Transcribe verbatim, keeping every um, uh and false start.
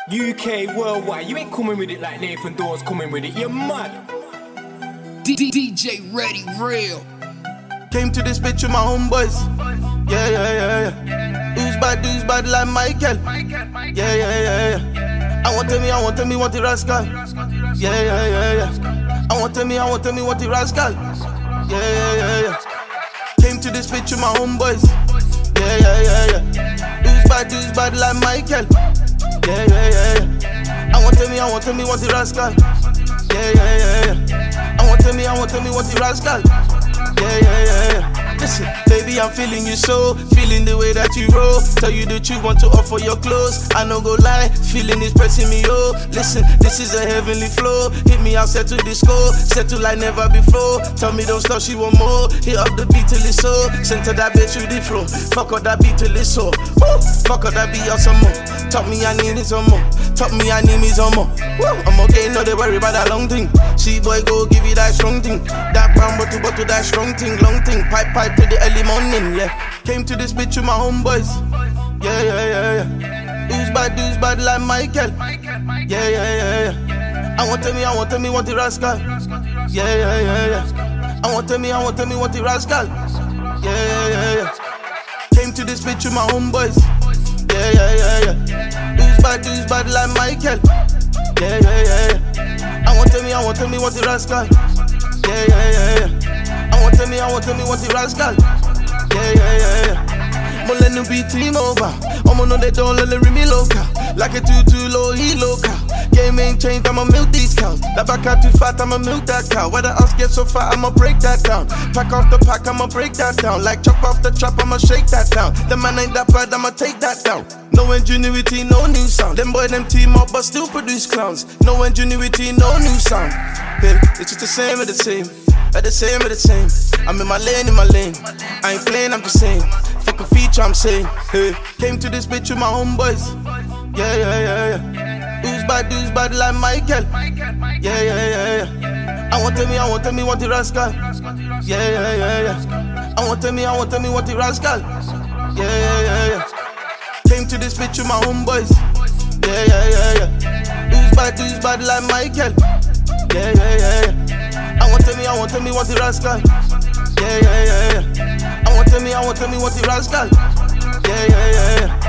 U K, worldwide, you ain't coming with it like Nathan Dawes coming with it, you're mad. D J Ready Real. Came to this bitch with my homeboys. Yeah, yeah, yeah, yeah. Who's bad, who's bad like Michael? Yeah, yeah, yeah, yeah. I want tell me, I want tell me what the rascal. Yeah, yeah, yeah, yeah. I want tell me, I want tell me what the rascal. Yeah, yeah, yeah, yeah. Came to this bitch with my homeboys. Yeah, yeah, yeah, yeah. Who's bad, who's bad like Michael? Yeah, yeah, yeah, yeah. I want tell me, I want tell me what the rascal. Yeah, yeah, yeah, yeah. I want tell me, I want tell me what the rascal. Yeah, yeah, yeah, yeah. Listen, baby, I'm feeling you so, feeling the way that you roll. Tell you the truth, want to offer your clothes. I no go lie, feeling is pressing me, oh. Listen, this is a heavenly flow. Hit me out, settle the score, settle like never before. Tell me don't stop, she want more. Hit up the beat till it's so. Center that bitch with the flow. Fuck up that beat till it's so. Woo! Fuck up that beat out some more. Talk me, I need it some more. Talk me, I need me some more. Woo! I'm okay, no they worry about that long thing. See boy, go give you that strong thing. That brown bottle, bottle, that strong thing, long thing. Pipe, pipe to the early morning, yeah. Came to this bitch with my homeboys. Yeah, yeah, yeah, yeah. Who's bad, who's bad like Michael? Yeah, yeah, yeah, yeah. I want tell me, I want tell me what the rascal. Yeah, yeah, yeah, yeah. I want tell me, I want tell me what the rascal. Yeah, yeah, yeah, yeah. Came to this bitch with my homeboys. Yeah, yeah, yeah, yeah. Who's bad, who's bad like Michael? Yeah, yeah, yeah, yeah. I want tell me, I want tell me what the rascal. Yeah, yeah, yeah, yeah. I want tell me, I want tell me what the rascal. Yeah, yeah, yeah, yeah. Mo let no beat team over. I'ma know they don't let it me loca. Like a too too low, he loca. Game ain't changed, I'ma milk these cows. That back out too fat, I'ma milk that cow. Why the ass get so fat, I'ma break that down. Pack off the pack, I'ma break that down. Like chop off the trap, I'ma shake that down. The man ain't that bad, I'ma take that down. No ingenuity, no new sound. Them boy, them team up, but still produce clowns. No ingenuity, no new sound. Hey, it's just the same or the same. At the same or the same. I'm in my lane, in my lane. I ain't playing, I'm just saying. Fuck a feature, I'm saying. Hey, came to this bitch with my homeboys. Yeah, yeah, yeah, yeah. Who's bad, who's bad like Michael? Yeah, yeah, yeah, yeah. I want tell me, I want tell me what the rascal. Yeah, yeah, yeah, yeah. I want tell me, I want tell me what the rascal. Yeah, yeah, yeah, yeah. Came to this bitch with my homeboys. Yeah, yeah, yeah, yeah. Who's bad, who's bad like Michael? Yeah, yeah, yeah, yeah. I want tell me, I want tell me what the rascal. Yeah, yeah, yeah, yeah. I want tell me, I want tell me what the rascal. Yeah, yeah, yeah, yeah.